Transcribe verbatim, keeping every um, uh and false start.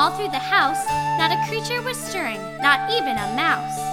all through the house, not a creature was stirring, not even a mouse.